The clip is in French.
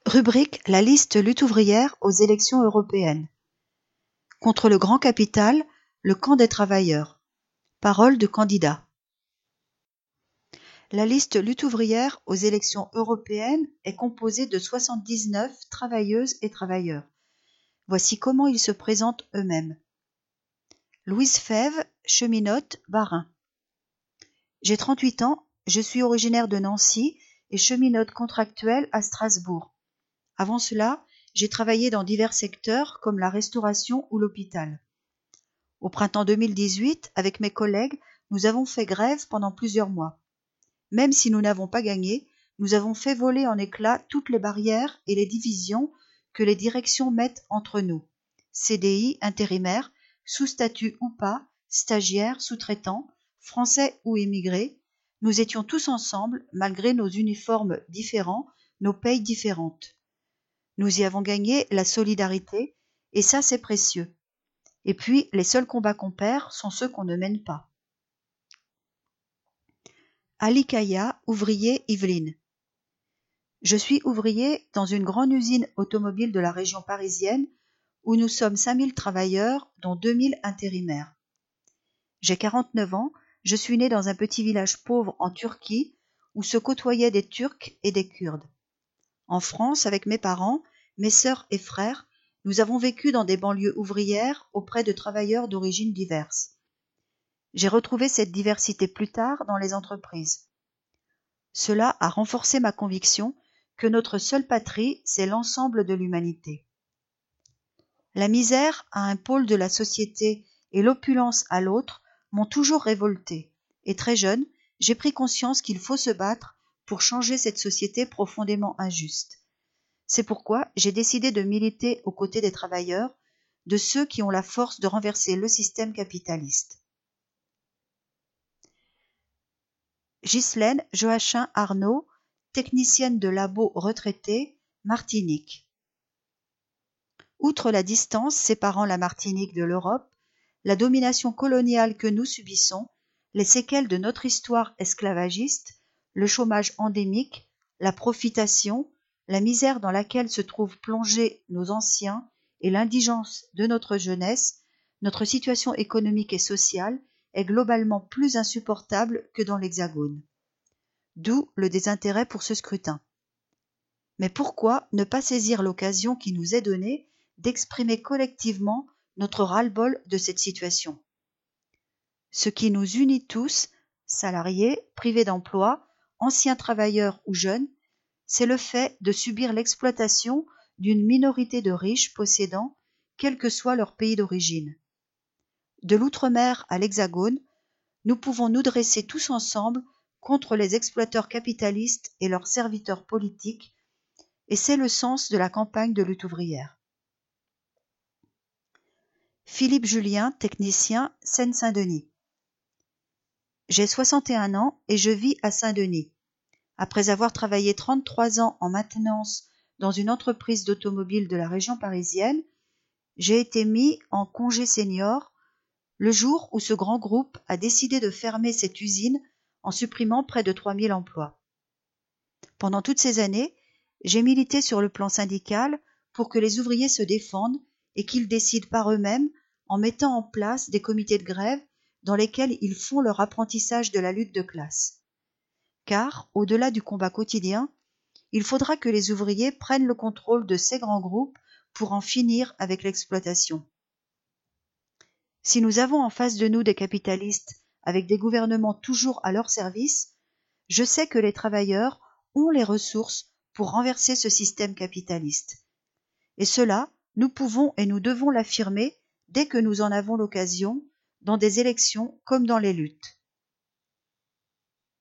Rubrique la liste lutte ouvrière aux élections européennes. Contre le grand capital, le camp des travailleurs. Parole de candidat. La liste lutte ouvrière aux élections européennes est composée de 79 travailleuses et travailleurs. Voici comment ils se présentent eux-mêmes. Louise Fèvre, cheminote, Bas-Rhin. J'ai 38 ans, je suis originaire de Nancy et cheminote contractuelle à Strasbourg. Avant cela, j'ai travaillé dans divers secteurs comme la restauration ou l'hôpital. Au printemps 2018, avec mes collègues, nous avons fait grève pendant plusieurs mois. Même si nous n'avons pas gagné, nous avons fait voler en éclats toutes les barrières et les divisions que les directions mettent entre nous. CDI, intérimaires, sous-statut ou pas, stagiaires, sous-traitants, français ou immigrés, nous étions tous ensemble, malgré nos uniformes différents, nos payes différentes. Nous y avons gagné la solidarité, et ça c'est précieux. Et puis, les seuls combats qu'on perd sont ceux qu'on ne mène pas. Ali Kaya, ouvrier, Yvelines. Je suis ouvrier dans une grande usine automobile de la région parisienne où nous sommes 5000 travailleurs, dont 2000 intérimaires. J'ai 49 ans, je suis né dans un petit village pauvre en Turquie où se côtoyaient des Turcs et des Kurdes. En France, avec mes parents, mes sœurs et frères, nous avons vécu dans des banlieues ouvrières auprès de travailleurs d'origines diverses. J'ai retrouvé cette diversité plus tard dans les entreprises. Cela a renforcé ma conviction que notre seule patrie, c'est l'ensemble de l'humanité. La misère à un pôle de la société et l'opulence à l'autre m'ont toujours révolté, et très jeune, j'ai pris conscience qu'il faut se battre pour changer cette société profondément injuste. C'est pourquoi j'ai décidé de militer aux côtés des travailleurs, de ceux qui ont la force de renverser le système capitaliste. Ghislaine Joachim Arnaud, technicienne de labo retraitée, Martinique. Outre la distance séparant la Martinique de l'Europe, la domination coloniale que nous subissons, les séquelles de notre histoire esclavagiste, le chômage endémique, la profitation, la misère dans laquelle se trouvent plongés nos anciens et l'indigence de notre jeunesse, notre situation économique et sociale est globalement plus insupportable que dans l'Hexagone. D'où le désintérêt pour ce scrutin. Mais pourquoi ne pas saisir l'occasion qui nous est donnée d'exprimer collectivement notre ras-le-bol de cette situation? Ce qui nous unit tous, salariés, privés d'emploi, anciens travailleurs ou jeunes, c'est le fait de subir l'exploitation d'une minorité de riches possédants, quel que soit leur pays d'origine. De l'outre-mer à l'Hexagone, nous pouvons nous dresser tous ensemble contre les exploiteurs capitalistes et leurs serviteurs politiques, et c'est le sens de la campagne de lutte ouvrière. Philippe Julien, technicien, Seine-Saint-Denis. J'ai 61 ans et je vis à Saint-Denis. Après avoir travaillé 33 ans en maintenance dans une entreprise d'automobile de la région parisienne, j'ai été mis en congé senior le jour où ce grand groupe a décidé de fermer cette usine en supprimant près de 3000 emplois. Pendant toutes ces années, j'ai milité sur le plan syndical pour que les ouvriers se défendent et qu'ils décident par eux-mêmes en mettant en place des comités de grève dans lesquels ils font leur apprentissage de la lutte de classe. Car, au-delà du combat quotidien, il faudra que les ouvriers prennent le contrôle de ces grands groupes pour en finir avec l'exploitation. Si nous avons en face de nous des capitalistes avec des gouvernements toujours à leur service, je sais que les travailleurs ont les ressources pour renverser ce système capitaliste. Et cela, nous pouvons et nous devons l'affirmer dès que nous en avons l'occasion, dans des élections comme dans les luttes.